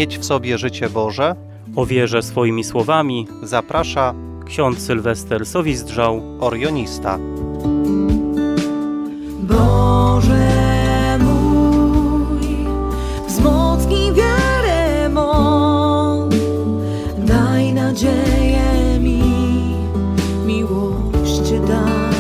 mieć w sobie życie Boże, o wierze swoimi słowami zaprasza ksiądz Sylwester Sowizdrzał, orionista. Boże mój, wzmocnij wiarę mą, daj nadzieję mi, miłość daj.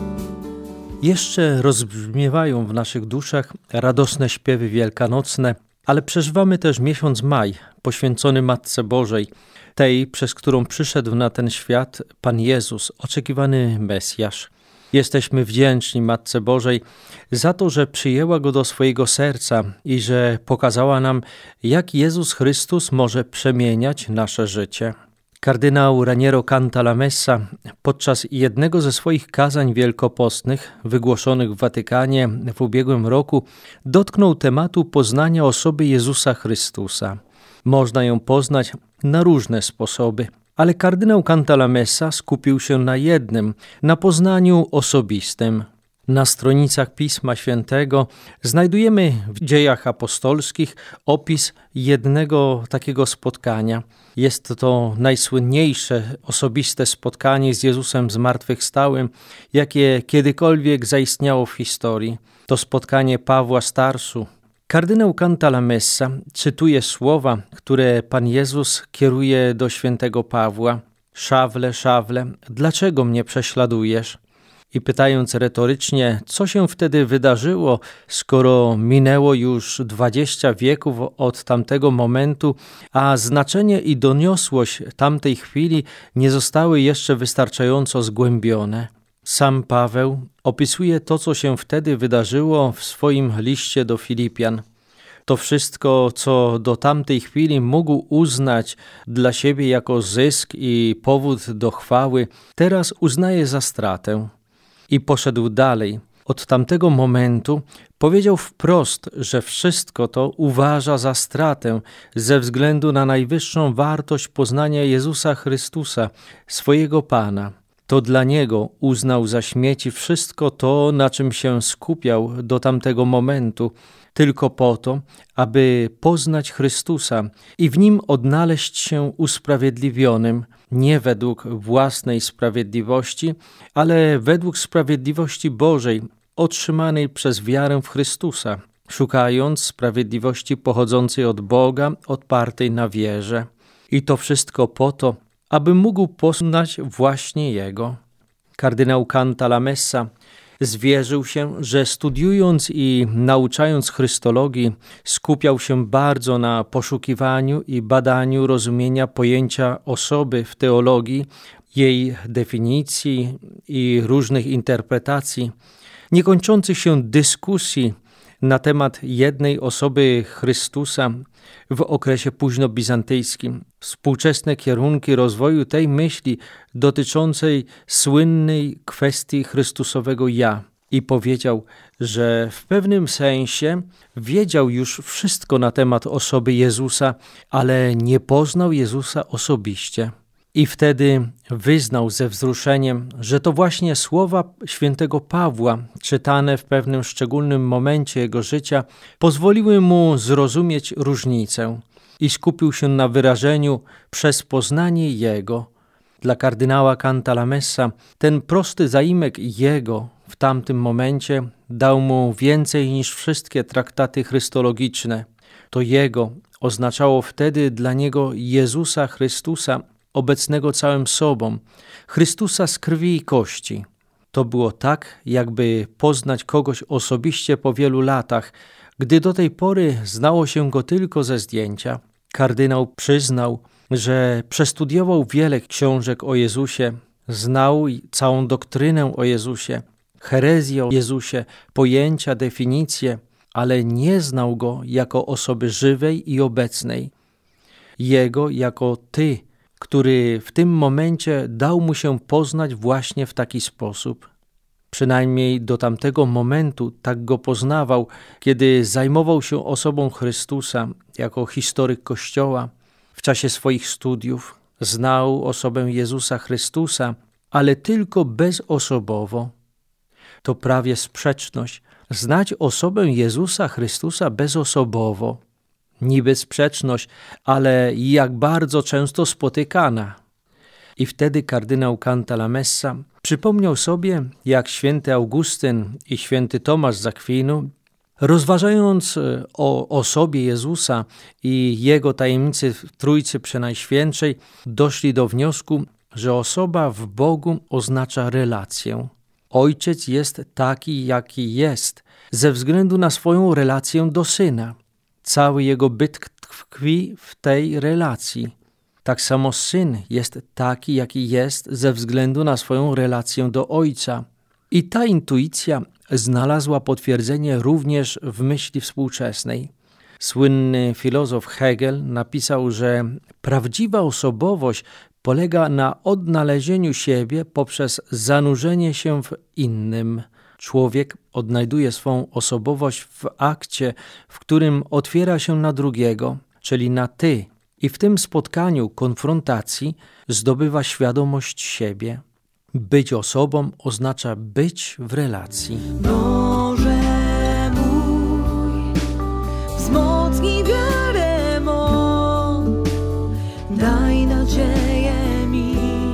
Jeszcze rozbrzmiewają w naszych duszach radosne śpiewy wielkanocne, ale przeżywamy też miesiąc maj, poświęcony Matce Bożej, tej, przez którą przyszedł na ten świat Pan Jezus, oczekiwany Mesjasz. Jesteśmy wdzięczni Matce Bożej za to, że przyjęła Go do swojego serca i że pokazała nam, jak Jezus Chrystus może przemieniać nasze życie. Kardynał Raniero Cantalamessa podczas jednego ze swoich kazań wielkopostnych wygłoszonych w Watykanie w ubiegłym roku dotknął tematu poznania osoby Jezusa Chrystusa. Można ją poznać na różne sposoby, ale kardynał Cantalamessa skupił się na jednym, na poznaniu osobistym. Na stronicach Pisma Świętego znajdujemy w Dziejach Apostolskich opis jednego takiego spotkania. Jest to najsłynniejsze osobiste spotkanie z Jezusem zmartwychwstałym, jakie kiedykolwiek zaistniało w historii. To spotkanie Pawła z Tarsu. Kardynał Cantalamessa cytuje słowa, które Pan Jezus kieruje do świętego Pawła. Szawle, Szawle, dlaczego mnie prześladujesz? I pytając retorycznie, co się wtedy wydarzyło, skoro minęło już 20 wieków od tamtego momentu, a znaczenie i doniosłość tamtej chwili nie zostały jeszcze wystarczająco zgłębione. Sam Paweł opisuje to, co się wtedy wydarzyło w swoim liście do Filipian. To wszystko, co do tamtej chwili mógł uznać dla siebie jako zysk i powód do chwały, teraz uznaje za stratę. I poszedł dalej. Od tamtego momentu powiedział wprost, że wszystko to uważa za stratę ze względu na najwyższą wartość poznania Jezusa Chrystusa, swojego Pana. To dla Niego uznał za śmieci wszystko to, na czym się skupiał do tamtego momentu, tylko po to, aby poznać Chrystusa i w Nim odnaleźć się usprawiedliwionym, nie według własnej sprawiedliwości, ale według sprawiedliwości Bożej, otrzymanej przez wiarę w Chrystusa, szukając sprawiedliwości pochodzącej od Boga, opartej na wierze. I to wszystko po to, aby mógł poznać właśnie Jego. Kardynał Cantalamessa zwierzył się, że studiując i nauczając chrystologii, skupiał się bardzo na poszukiwaniu i badaniu rozumienia pojęcia osoby w teologii, jej definicji i różnych interpretacji, niekończących się dyskusji na temat jednej osoby Chrystusa w okresie późnobizantyjskim. Współczesne kierunki rozwoju tej myśli dotyczącej słynnej kwestii Chrystusowego ja. I powiedział, że w pewnym sensie wiedział już wszystko na temat osoby Jezusa, ale nie poznał Jezusa osobiście. I wtedy wyznał ze wzruszeniem, że to właśnie słowa świętego Pawła, czytane w pewnym szczególnym momencie jego życia, pozwoliły mu zrozumieć różnicę i skupił się na wyrażeniu przez poznanie Jego. Dla kardynała Cantalamessa ten prosty zaimek Jego w tamtym momencie dał mu więcej niż wszystkie traktaty chrystologiczne. To Jego oznaczało wtedy dla niego Jezusa Chrystusa, obecnego całym sobą, Chrystusa z krwi i kości. To było tak, jakby poznać kogoś osobiście po wielu latach, gdy do tej pory znało się go tylko ze zdjęcia. Kardynał przyznał, że przestudiował wiele książek o Jezusie, znał całą doktrynę o Jezusie, herezję o Jezusie, pojęcia, definicje, ale nie znał Go jako osoby żywej i obecnej. Jego jako Ty, który w tym momencie dał mu się poznać właśnie w taki sposób. Przynajmniej do tamtego momentu tak go poznawał, kiedy zajmował się osobą Chrystusa jako historyk Kościoła. W czasie swoich studiów znał osobę Jezusa Chrystusa, ale tylko bezosobowo. To prawie sprzeczność. Znać osobę Jezusa Chrystusa bezosobowo. Niby sprzeczność, ale jak bardzo często spotykana. I wtedy kardynał Cantalamessa przypomniał sobie, jak święty Augustyn i święty Tomasz z Akwinu, rozważając o osobie Jezusa i Jego tajemnicy w Trójcy Przenajświętszej, doszli do wniosku, że osoba w Bogu oznacza relację. Ojciec jest taki, jaki jest, ze względu na swoją relację do Syna. Cały Jego byt tkwi w tej relacji. Tak samo Syn jest taki, jaki jest, ze względu na swoją relację do Ojca. I ta intuicja znalazła potwierdzenie również w myśli współczesnej. Słynny filozof Hegel napisał, że prawdziwa osobowość polega na odnalezieniu siebie poprzez zanurzenie się w innym. Człowiek odnajduje swą osobowość w akcie, w którym otwiera się na drugiego, czyli na ty. I w tym spotkaniu, konfrontacji zdobywa świadomość siebie. Być osobą oznacza być w relacji. Boże mój, wzmocnij wiarę mą, daj nadzieję mi,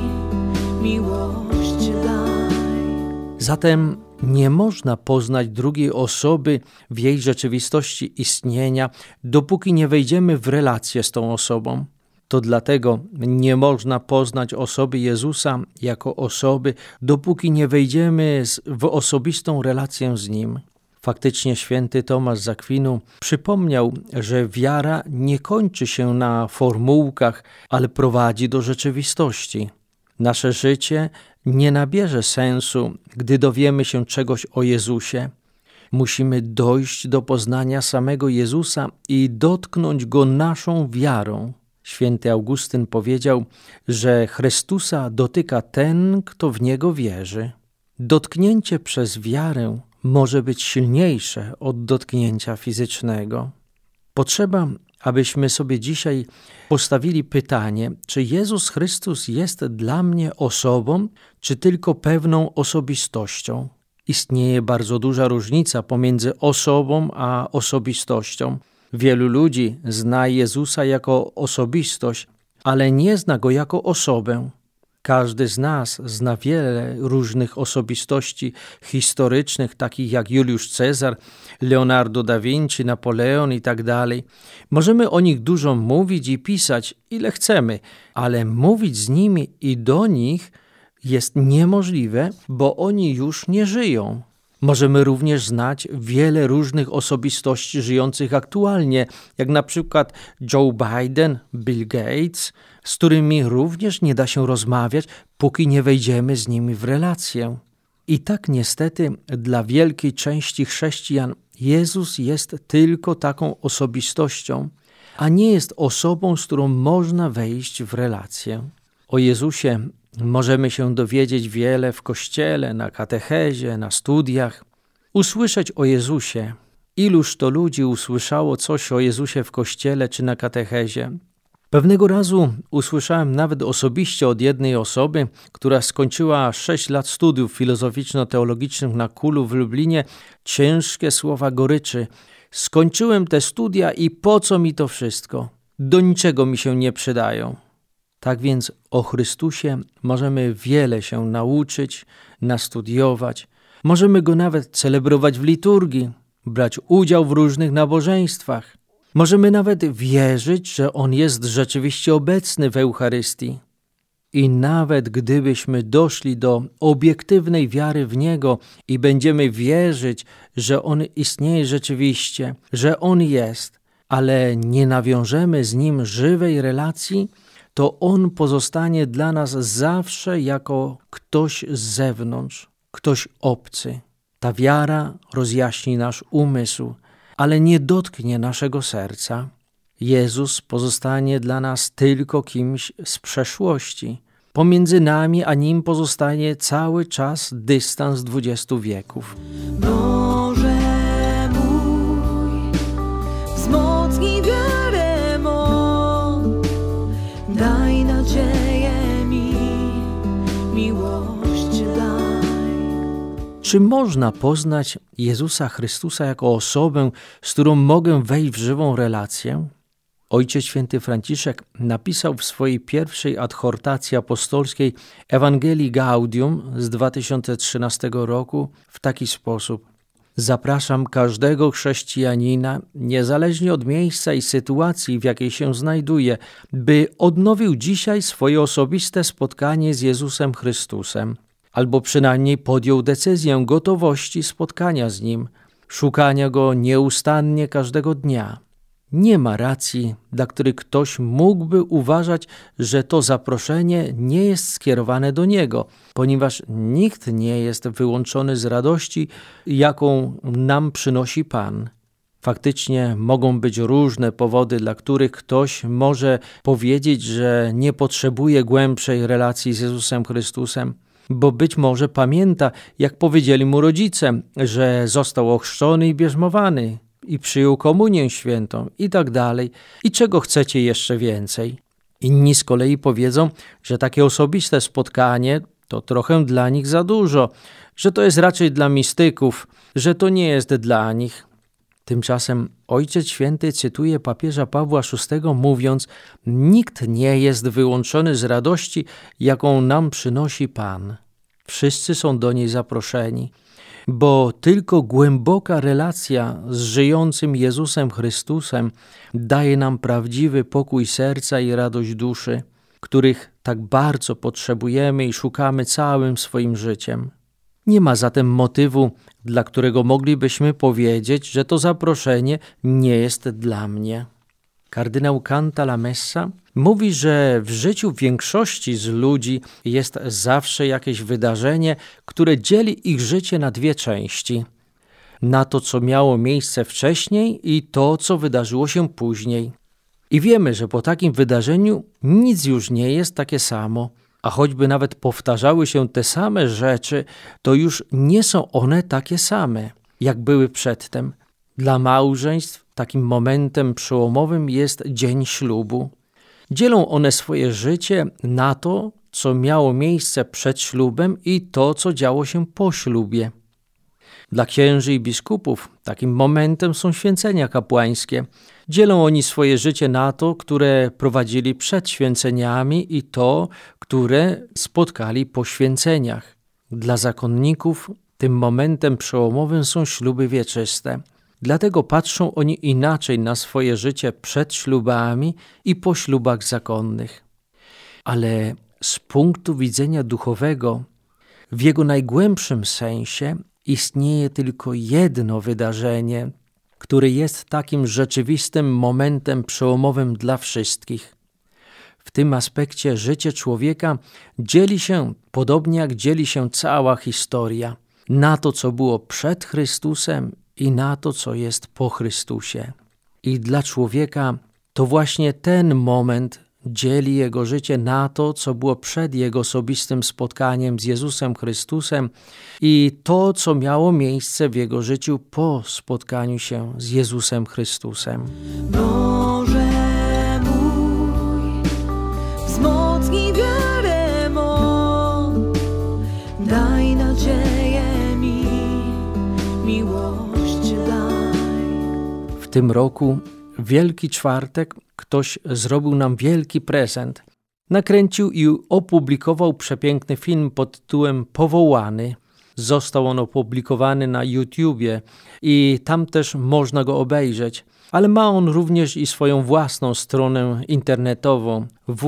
miłość daj. Zatem nie można poznać drugiej osoby w jej rzeczywistości istnienia, dopóki nie wejdziemy w relację z tą osobą. To dlatego nie można poznać osoby Jezusa jako osoby, dopóki nie wejdziemy w osobistą relację z Nim. Faktycznie święty Tomasz z Akwinu przypomniał, że wiara nie kończy się na formułkach, ale prowadzi do rzeczywistości. Nasze życie nie nabierze sensu, gdy dowiemy się czegoś o Jezusie. Musimy dojść do poznania samego Jezusa i dotknąć Go naszą wiarą. Święty Augustyn powiedział, że Chrystusa dotyka ten, kto w Niego wierzy. Dotknięcie przez wiarę może być silniejsze od dotknięcia fizycznego. Potrzeba, abyśmy sobie dzisiaj postawili pytanie, czy Jezus Chrystus jest dla mnie osobą, czy tylko pewną osobistością. Istnieje bardzo duża różnica pomiędzy osobą a osobistością. Wielu ludzi zna Jezusa jako osobistość, ale nie zna Go jako osobę. Każdy z nas zna wiele różnych osobistości historycznych, takich jak Juliusz Cezar, Leonardo da Vinci, Napoleon i tak dalej. Możemy o nich dużo mówić i pisać, ile chcemy, ale mówić z nimi i do nich jest niemożliwe, bo oni już nie żyją. Możemy również znać wiele różnych osobistości żyjących aktualnie, jak na przykład Joe Biden, Bill Gates, z którymi również nie da się rozmawiać, póki nie wejdziemy z nimi w relację. I tak niestety dla wielkiej części chrześcijan Jezus jest tylko taką osobistością, a nie jest osobą, z którą można wejść w relację. O Jezusie możemy się dowiedzieć wiele w kościele, na katechezie, na studiach. Usłyszeć o Jezusie. Iluż to ludzi usłyszało coś o Jezusie w kościele czy na katechezie. Pewnego razu usłyszałem nawet osobiście od jednej osoby, która skończyła 6 lat studiów filozoficzno-teologicznych na KUL-u w Lublinie, ciężkie słowa goryczy. Skończyłem te studia i po co mi to wszystko? Do niczego mi się nie przydają. Tak więc o Chrystusie możemy wiele się nauczyć, nastudiować. Możemy Go nawet celebrować w liturgii, brać udział w różnych nabożeństwach. Możemy nawet wierzyć, że On jest rzeczywiście obecny w Eucharystii. I nawet gdybyśmy doszli do obiektywnej wiary w Niego i będziemy wierzyć, że On istnieje rzeczywiście, że On jest, ale nie nawiążemy z Nim żywej relacji, to On pozostanie dla nas zawsze jako ktoś z zewnątrz, ktoś obcy. Ta wiara rozjaśni nasz umysł, ale nie dotknie naszego serca. Jezus pozostanie dla nas tylko kimś z przeszłości. Pomiędzy nami a Nim pozostanie cały czas dystans 20 wieków. Boże mój, wzmocnij wiarę mą, daj nadzieję mi, miłość daj. Czy można poznać Jezusa Chrystusa jako osobę, z którą mogę wejść w żywą relację? Ojciec Święty Franciszek napisał w swojej pierwszej adhortacji apostolskiej Ewangelii Gaudium z 2013 roku w taki sposób: zapraszam każdego chrześcijanina, niezależnie od miejsca i sytuacji, w jakiej się znajduje, by odnowił dzisiaj swoje osobiste spotkanie z Jezusem Chrystusem, albo przynajmniej podjął decyzję gotowości spotkania z Nim, szukania Go nieustannie każdego dnia. Nie ma racji, dla której ktoś mógłby uważać, że to zaproszenie nie jest skierowane do Niego, ponieważ nikt nie jest wyłączony z radości, jaką nam przynosi Pan. Faktycznie mogą być różne powody, dla których ktoś może powiedzieć, że nie potrzebuje głębszej relacji z Jezusem Chrystusem, bo być może pamięta, jak powiedzieli mu rodzice, że został ochrzczony i bierzmowany i przyjął komunię świętą i tak dalej. I czego chcecie jeszcze więcej? Inni z kolei powiedzą, że takie osobiste spotkanie to trochę dla nich za dużo, że to jest raczej dla mistyków, że to nie jest dla nich. Tymczasem Ojciec Święty cytuje papieża Pawła VI, mówiąc: nikt nie jest wyłączony z radości, jaką nam przynosi Pan. Wszyscy są do niej zaproszeni, bo tylko głęboka relacja z żyjącym Jezusem Chrystusem daje nam prawdziwy pokój serca i radość duszy, których tak bardzo potrzebujemy i szukamy całym swoim życiem. Nie ma zatem motywu, dla którego moglibyśmy powiedzieć, że to zaproszenie nie jest dla mnie. Kardynał Cantalamessa mówi, że w życiu większości z ludzi jest zawsze jakieś wydarzenie, które dzieli ich życie na dwie części. Na to, co miało miejsce wcześniej i to, co wydarzyło się później. I wiemy, że po takim wydarzeniu nic już nie jest takie samo. A choćby nawet powtarzały się te same rzeczy, to już nie są one takie same, jak były przedtem. Dla małżeństw takim momentem przełomowym jest dzień ślubu. Dzielą one swoje życie na to, co miało miejsce przed ślubem i to, co działo się po ślubie. Dla księży i biskupów takim momentem są święcenia kapłańskie. Dzielą oni swoje życie na to, które prowadzili przed święceniami i to, które spotkali po święceniach. Dla zakonników tym momentem przełomowym są śluby wieczyste. Dlatego patrzą oni inaczej na swoje życie przed ślubami i po ślubach zakonnych. Ale z punktu widzenia duchowego, w jego najgłębszym sensie, istnieje tylko jedno wydarzenie, które jest takim rzeczywistym momentem przełomowym dla wszystkich. W tym aspekcie życie człowieka dzieli się, podobnie jak dzieli się cała historia, na to, co było przed Chrystusem i na to, co jest po Chrystusie. I dla człowieka to właśnie ten moment dzieli jego życie na to, co było przed jego osobistym spotkaniem z Jezusem Chrystusem i to, co miało miejsce w jego życiu po spotkaniu się z Jezusem Chrystusem. Boże mój, wzmocnij wiarę mą, daj nadzieję mi, miłość daj. W tym roku, Wielki Czwartek, ktoś zrobił nam wielki prezent. Nakręcił i opublikował przepiękny film pod tytułem Powołany. Został on opublikowany na YouTubie i tam też można go obejrzeć. Ale ma on również i swoją własną stronę internetową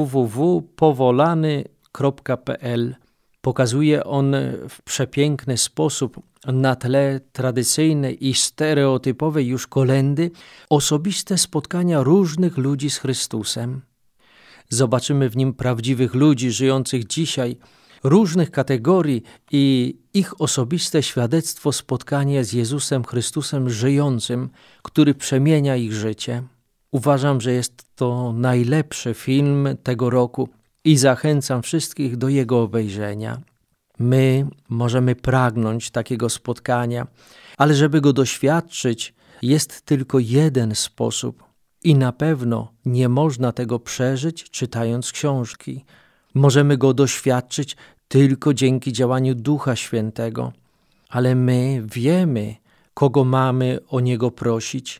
www.powolany.pl. Pokazuje on w przepiękny sposób na tle tradycyjnej i stereotypowej już kolędy osobiste spotkania różnych ludzi z Chrystusem. Zobaczymy w nim prawdziwych ludzi żyjących dzisiaj, różnych kategorii i ich osobiste świadectwo spotkania z Jezusem Chrystusem żyjącym, który przemienia ich życie. Uważam, że jest to najlepszy film tego roku i zachęcam wszystkich do jego obejrzenia. My możemy pragnąć takiego spotkania, ale żeby go doświadczyć, jest tylko jeden sposób i na pewno nie można tego przeżyć czytając książki. Możemy go doświadczyć tylko dzięki działaniu Ducha Świętego, ale my wiemy, kogo mamy o niego prosić,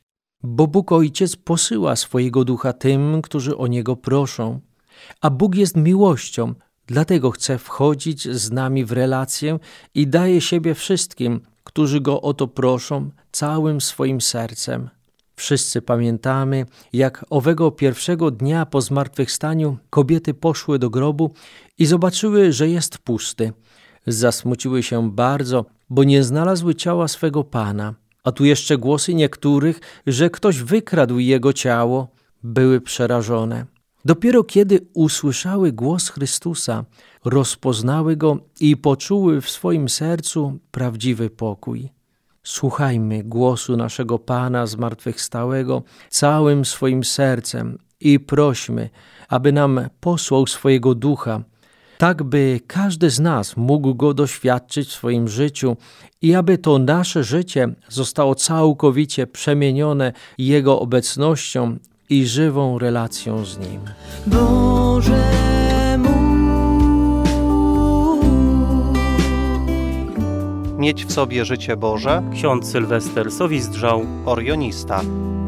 Bo Bóg Ojciec posyła swojego Ducha tym, którzy o Niego proszą. A Bóg jest miłością, dlatego chce wchodzić z nami w relację i daje siebie wszystkim, którzy Go o to proszą, całym swoim sercem. Wszyscy pamiętamy, jak owego pierwszego dnia po zmartwychwstaniu kobiety poszły do grobu i zobaczyły, że jest pusty. Zasmuciły się bardzo, bo nie znalazły ciała swego Pana. A tu jeszcze głosy niektórych, że ktoś wykradł jego ciało, były przerażone. Dopiero kiedy usłyszały głos Chrystusa, rozpoznały Go i poczuły w swoim sercu prawdziwy pokój. Słuchajmy głosu naszego Pana zmartwychwstałego całym swoim sercem i prośmy, aby nam posłał swojego Ducha, tak by każdy z nas mógł Go doświadczyć w swoim życiu i aby to nasze życie zostało całkowicie przemienione Jego obecnością i żywą relacją z Nim. Boże mój. Mieć w sobie życie Boże. Ksiądz Sylwester Sowizdrzał. Orionista.